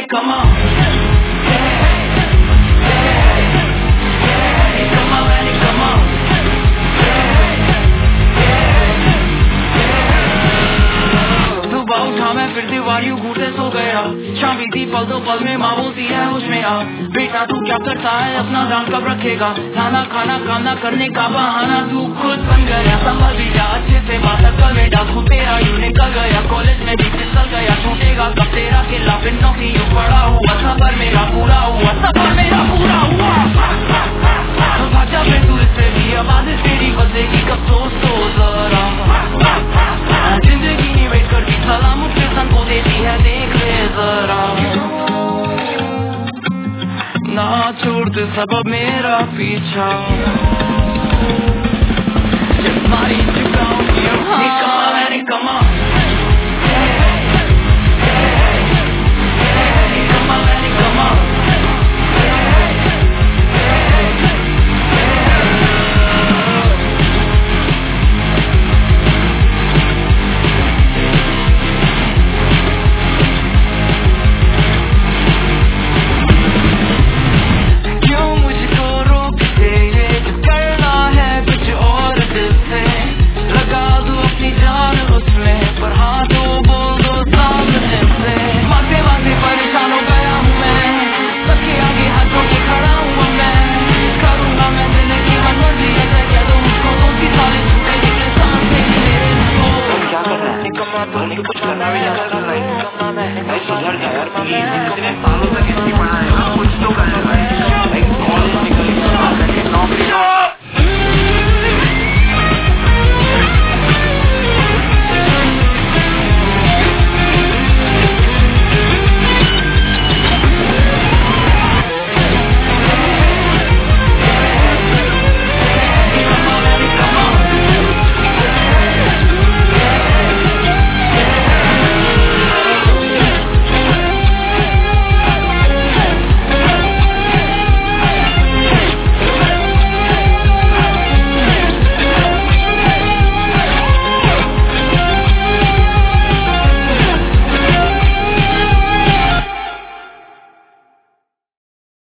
come on. मैं फिर दीवारियों घूटे सो गया, शाम बीती पल दो पल में माँ बोलती है होश में आ, बेटा तू क्या करता है अपना ध्यान कब रखेगा, खाना खाना काम ना करने का बहाना, तू खुद बन गया संभल भी जा अच्छे से बात कर बेटा, तू तेरा यूं निकल गया कॉलेज में भी फिसल गया, छूटेगा कब तेरा खिला फिर नौकरी यूं पड़ा हुआ, सफर मेरा पूरा हुआ, सफर मेरा पूरा हुआ, भाजा फिर तू इससे भी आवाज तेरी बजेगी कब सोच तो जरा, जिंदगी नहीं वेट करती सलाम मुझसे सन को देती है देख ले जरा, ना छोड़ दे सब मेरा पीछा, जब मारी चुका हूँ कमा